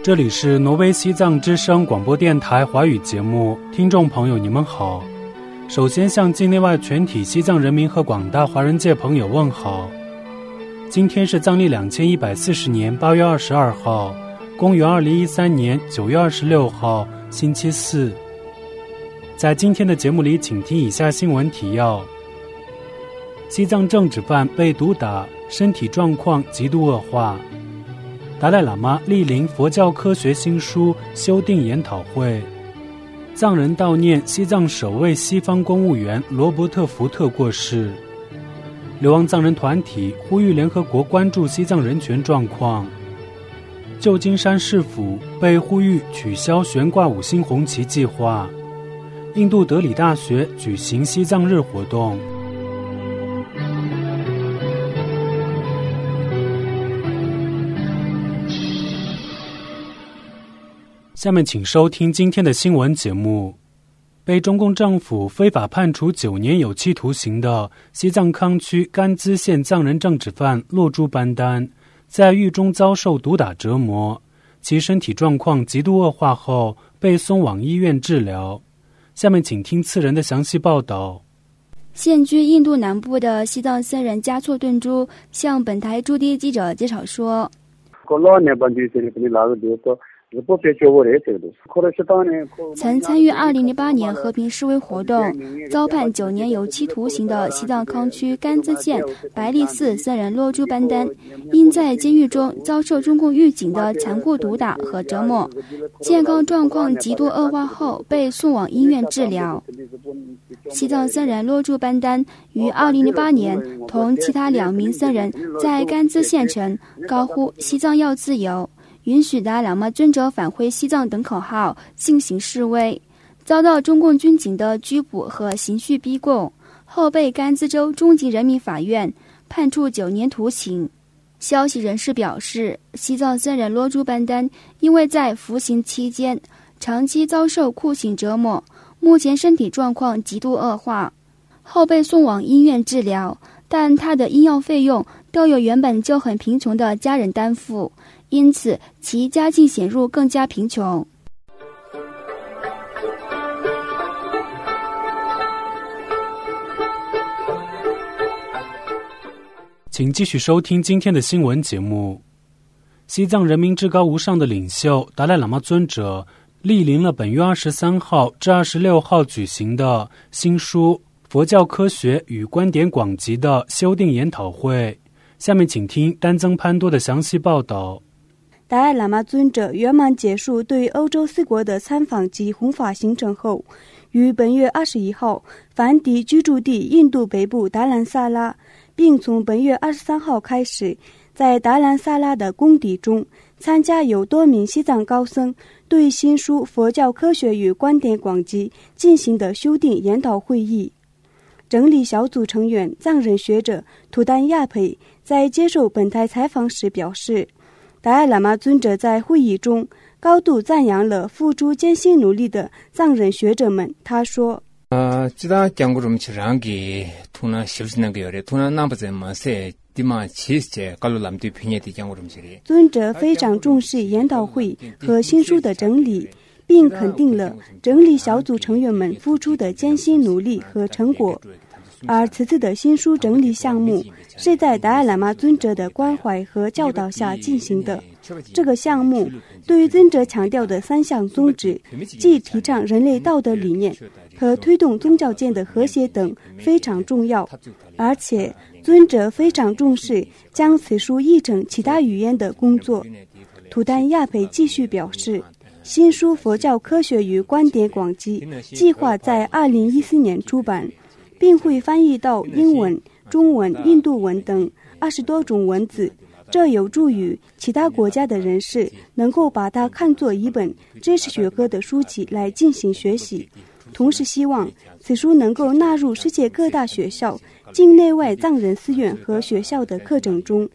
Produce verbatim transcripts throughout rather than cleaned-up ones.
这里是挪威西藏之声广播电台华语节目，听众朋友你们好。首先向境内外全体西藏人民和广大华人界朋友问好。今天是藏历两千一百四十年八月二十二号，公元二零一三年九月二十六号，星期四。在今天的节目里，请听以下新闻提要：西藏政治犯被毒打，身体状况极度恶化。达赖喇嘛莅临佛教科学新书修订研讨会。藏人悼念西藏首位西方公务员罗伯特·福特过世。流亡藏人团体呼吁联合国关注西藏人权状况。旧金山市府被呼吁取消悬挂五星红旗计划。印度德里大学举行西藏日活动。下面请收听今天的新闻节目。被中共政府非法判处九年有期徒刑的西藏康区甘孜县藏人政治犯洛珠班丹，在狱中遭受毒打折磨，其身体状况极度恶化后被送往医院治疗。下面请听次人的详细报道。 现居印度南部的西藏僧人嘉措顿珠向本台驻地记者介绍说，曾参与二零零八年和平示威活动，遭判九年有期徒刑的西藏康区甘孜县白利寺僧人洛珠班丹，因在监狱中遭受中共狱警的残酷毒打和折磨，健康状况极度恶化后被送往医院治疗。西藏僧人洛珠班丹于二零零八年同其他两名僧人在甘孜县城高呼西藏要自由，允许达赖喇嘛尊者返回西藏等口号进行示威，遭到中共军警的拘捕和刑讯逼供，后被甘孜州中级人民法院判处九年徒刑。消息人士表示，西藏僧人洛珠班丹因为在服刑期间长期遭受酷刑折磨，目前身体状况极度恶化，后被送往医院治疗，但他的医药费用都由原本就很贫穷的家人担负，因此其家境显入更加贫穷。 请继续收听今天的新闻节目。西藏人民至高无上的领袖达赖喇嘛尊者莅临了本月二十三号至二十六号举行的新书佛教科学与观点广集的修订研讨会。下面请听丹增潘多的详细报道。 达赖喇嘛尊者圆满结束对欧洲四国的参访及弘法行程后，于本月二十一号返抵居住地印度北部达兰萨拉，并从本月二十三号开始，在达兰萨拉的宫邸中参加有多名西藏高僧对新书《佛教科学与观点广集》进行的修订研讨会议。整理小组成员藏人学者图丹亚培在接受本台采访时表示，达赖喇嘛尊者在会议中高度赞扬了付出艰辛努力的藏人学者们。他说， 呃，这个讲过这么起让给图那修饰那个有的，图那那不怎么些地嘛，其实高路咱们对平野的讲过这么起的。 尊者非常重视研讨会和新书的整理，并肯定了整理小组成员们付出的艰辛努力和成果。而此次的新书整理项目是在达赖喇嘛尊者的关怀和教导下进行的。这个项目对于尊者强调的三项宗旨，即提倡人类道德理念和推动宗教间的和谐等非常重要，而且尊者非常重视将此书译成其他语言的工作。图丹亚培继续表示，新书《佛教科学与观点广集》计划在二零一四年出版，并会翻译到英文、中文、印度文等二十多种文字，这有助于其他国家的人士能够把它看作一本知识学科的书籍来进行学习。同时希望此书能够纳入世界各大学校、境内外藏人寺院和学校的课程中。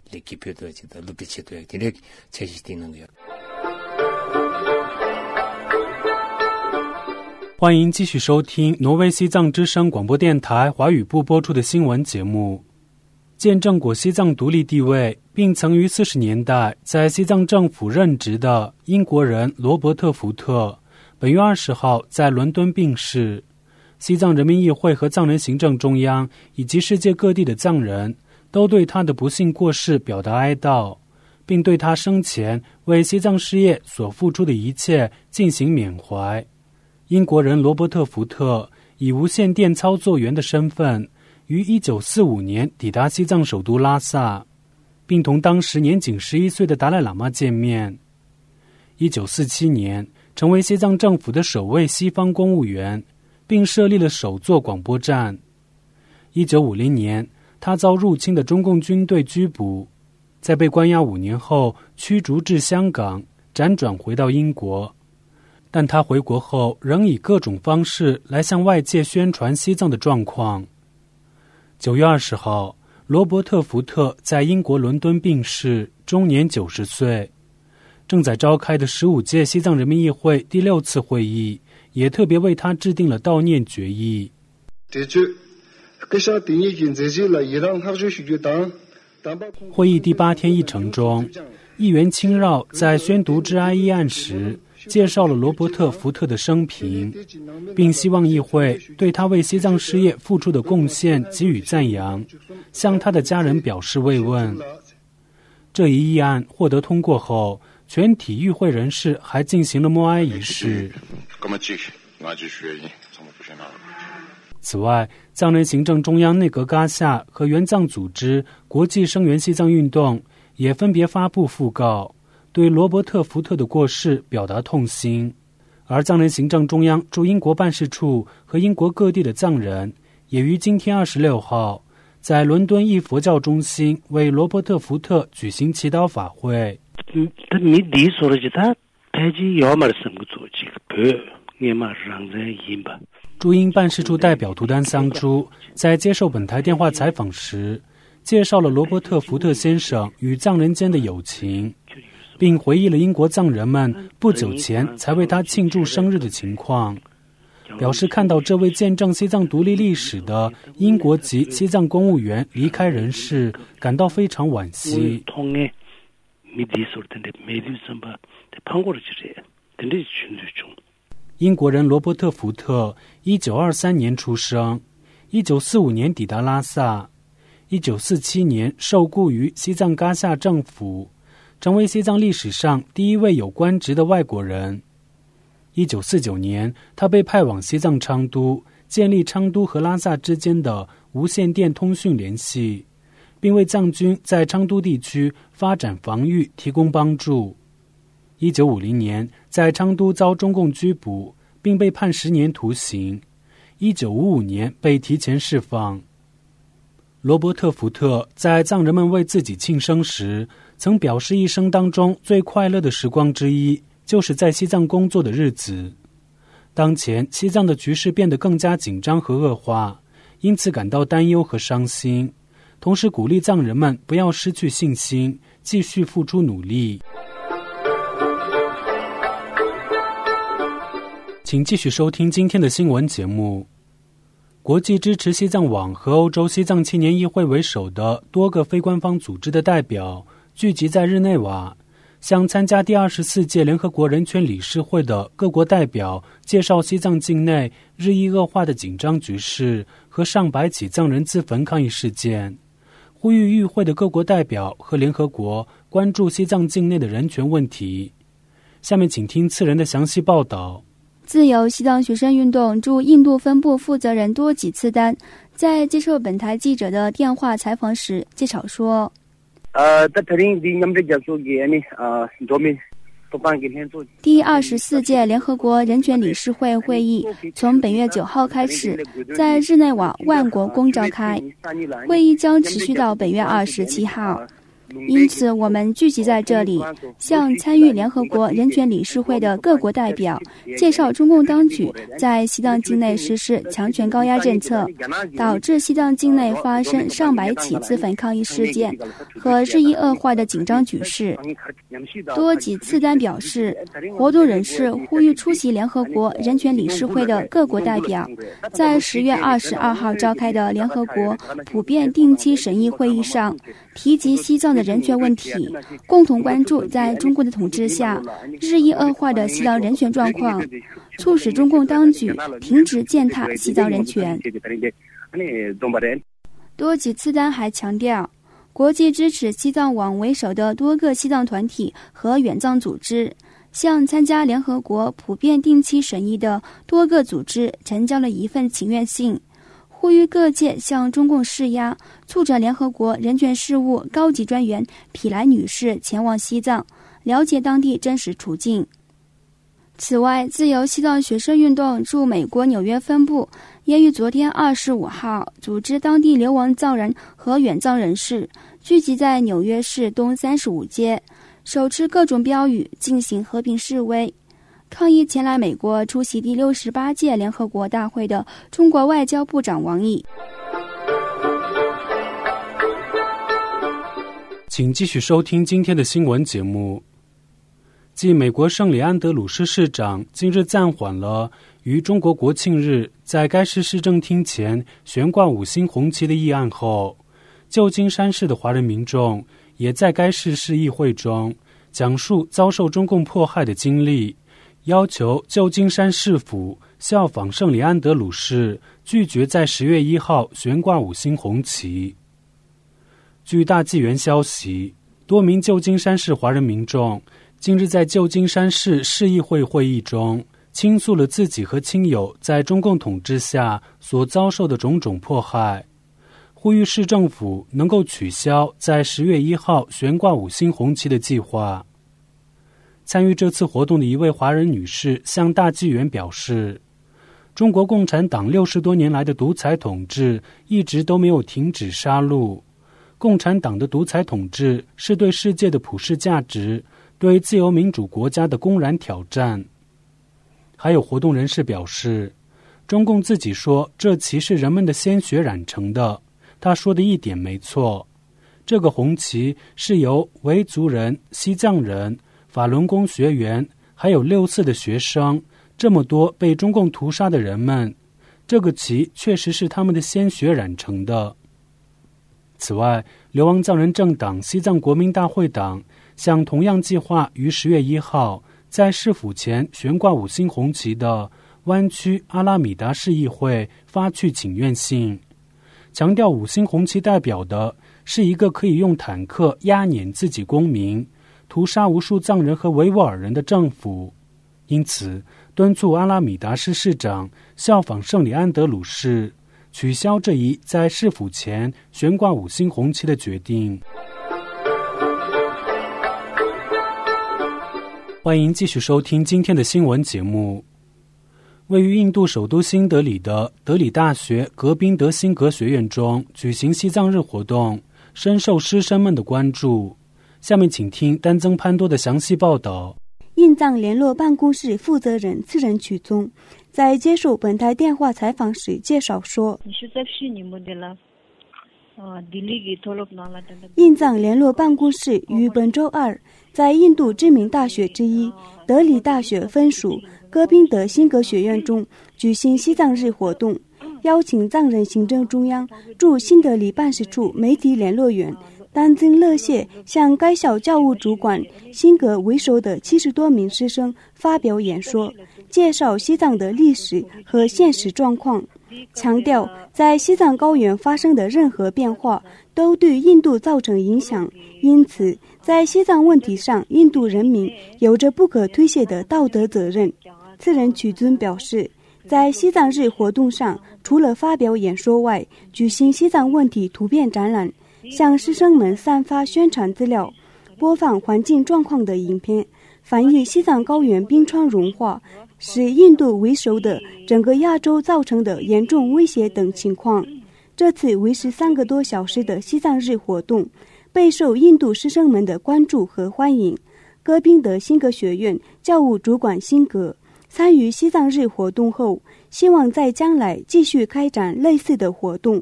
欢迎继续收听挪威西藏之声广播电台华语部播出的新闻节目。 见证过西藏独立地位，并曾于四十年代在西藏政府任职的英国人罗伯特·福特，本月二十号在伦敦病逝。西藏人民议会和藏人行政中央以及世界各地的藏人都对他的不幸过世表达哀悼，并对他生前为西藏事业所付出的一切进行缅怀。英国人罗伯特·福特以无线电操作员的身份于一九四五年抵达西藏首都拉萨，并同当时年仅十一岁的达赖喇嘛见面。一九四七年成为西藏政府的首位西方公务员，并设立了首座广播站。一九五零年他遭入侵的中共军队拘捕，在被关押五年后驱逐至香港，辗转回到英国。但他回国后仍以各种方式来向外界宣传西藏的状况。九月二十号，罗伯特·福特在英国伦敦病逝，终年九十岁。正在召开的十五届西藏人民议会第六次会议也特别为他制定了悼念决议。会议第八天议程中，议员钦绕在宣读致哀议案时介绍了罗伯特·福特的生平，并希望议会对他为西藏事业付出的贡献给予赞扬，向他的家人表示慰问。这一议案获得通过后，全体与会人士还进行了默哀仪式。此外，藏人行政中央内阁嘎夏和援藏组织国际声援西藏运动也分别发布讣告，对罗伯特·福特的过世表达痛心。而藏人行政中央驻英国办事处和英国各地的藏人也于今天二十六号在伦敦一佛教中心为罗伯特·福特举行祈祷法会。驻英办事处代表图丹桑珠在接受本台电话采访时，介绍了罗伯特·福特先生与藏人间的友情，并回忆了英国藏人们不久前才为他庆祝生日的情况，表示看到这位见证西藏独立历史的英国籍西藏公务员离开人世，感到非常惋惜。英国人罗伯特·福特一九二三年出生，一九四五年抵达拉萨，一九四七年受雇于西藏噶夏政府，成为西藏历史上第一位有官职的外国人。一九四九年，他被派往西藏昌都，建立昌都和拉萨之间的无线电通讯联系，并为藏军在昌都地区发展防御提供帮助。一九五零年，在昌都遭中共拘捕，并被判十年徒刑。一九五五年被提前释放。罗伯特·福特在藏人们为自己庆生时，曾表示一生当中最快乐的时光之一，就是在西藏工作的日子。当前西藏的局势变得更加紧张和恶化，因此感到担忧和伤心，同时鼓励藏人们不要失去信心，继续付出努力。请继续收听今天的新闻节目。国际支持西藏网和欧洲西藏青年议会为首的多个非官方组织的代表聚集在日内瓦，向参加第二十四届联合国人权理事会的各国代表介绍西藏境内日益恶化的紧张局势和上百起藏人自焚抗议事件，呼吁与会的各国代表和联合国关注西藏境内的人权问题。下面请听次人的详细报道。 自由西藏学生运动驻印度分部负责人多吉次丹在接受本台记者的电话采访时介绍说，第二十四届联合国人权理事会会议从本月九号开始在日内瓦万国宫召开，会议将持续到本月二十七号。 因此我们聚集在这里，向参与联合国人权理事会的各国代表介绍中共当局在西藏境内实施强权高压政策，导致西藏境内发生上百起自焚抗议事件和日益恶化的紧张局势。多吉次丹表示，活动人士呼吁出席联合国人权理事会的各国代表在十月二十二号召开的联合国普遍定期审议会议上提及西藏的人权问题，共同关注在中共的统治下日益恶化的西藏人权状况，促使中共当局停止践踏西藏人权。多吉次丹还强调，国际支持西藏网为首的多个西藏团体和援藏组织向参加联合国普遍定期审议的多个组织呈交了一份请愿信，呼吁各界向中共施压，促成联合国人权事务高级专员皮莱女士前往西藏，了解当地真实处境。此外，自由西藏学生运动驻美国纽约分部也于昨天二十五号组织当地流亡藏人和远藏人士聚集在纽约市东三十五街，手持各种标语进行和平示威，抗议前来美国出席第六十八届联合国大会的中国外交部长王毅。 请继续收听今天的新闻节目。继美国圣里安德鲁市市长近日暂缓了于中国国庆日在该市市政厅前悬挂五星红旗的议案后，旧金山市的华人民众也在该市市议会中讲述遭受中共迫害的经历，要求旧金山市府效仿圣里安德鲁市，拒绝在十月一号悬挂五星红旗。据大纪元消息，多名旧金山市华人民众近日在旧金山市市议会会议中倾诉了自己和亲友在中共统治下所遭受的种种迫害，呼吁市政府能够取消在十月一号悬挂五星红旗的计划。参与这次活动的一位华人女士向大纪元表示，中国共产党六十多年来的独裁统治一直都没有停止杀戮，共产党的独裁统治是对世界的普世价值、对自由民主国家的公然挑战。还有活动人士表示，中共自己说这旗是人们的鲜血染成的，他说的一点没错。这个红旗是由维族人、西藏人、法轮功学员，还有六四的学生，这么多被中共屠杀的人们，这个旗确实是他们的鲜血染成的。此外，流亡藏人政党西藏国民大会党向同样计划于十月一号在市府前悬挂五星红旗的湾区阿拉米达市议会发去请愿信，强调五星红旗代表的是一个可以用坦克压碾自己公民、屠杀无数藏人和维吾尔人的政府，因此敦促阿拉米达市市长效仿圣里安德鲁市，取消这一在市府前悬挂五星红旗的决定。欢迎继续收听今天的新闻节目。位于印度首都新德里的德里大学格宾德辛格学院中举行西藏日活动，深受师生们的关注。下面请听丹增潘多的详细报道。 印藏联络办公室负责人次仁曲宗在接受本台电话采访时介绍说，印藏联络办公室于本周二在印度知名大学之一德里大学分属戈宾德辛格学院中举行西藏日活动，邀请藏人行政中央驻新德里办事处媒体联络员丹增勒谢向该校教务主管辛格为首的七十多名师生发表演说，介绍西藏的历史和现实状况，强调在西藏高原发生的任何变化都对印度造成影响，因此在西藏问题上印度人民有着不可推卸的道德责任。次仁曲尊表示，在西藏日活动上除了发表演说外，举行西藏问题图片展览，向师生们散发宣传资料，播放环境状况的影片，反映西藏高原冰川融化使印度为首的整个亚洲造成的严重威胁等情况。这次为时三个多小时的西藏日活动备受印度师生们的关注和欢迎。戈宾德新格学院教务主管辛格参与西藏日活动后，希望在将来继续开展类似的活动。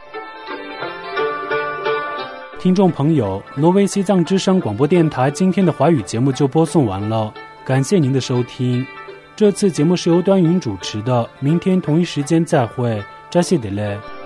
听众朋友，挪威西藏之声广播电台今天的华语节目就播送完了，感谢您的收听。这次节目是由端云主持的，明天同一时间再会，扎西德勒。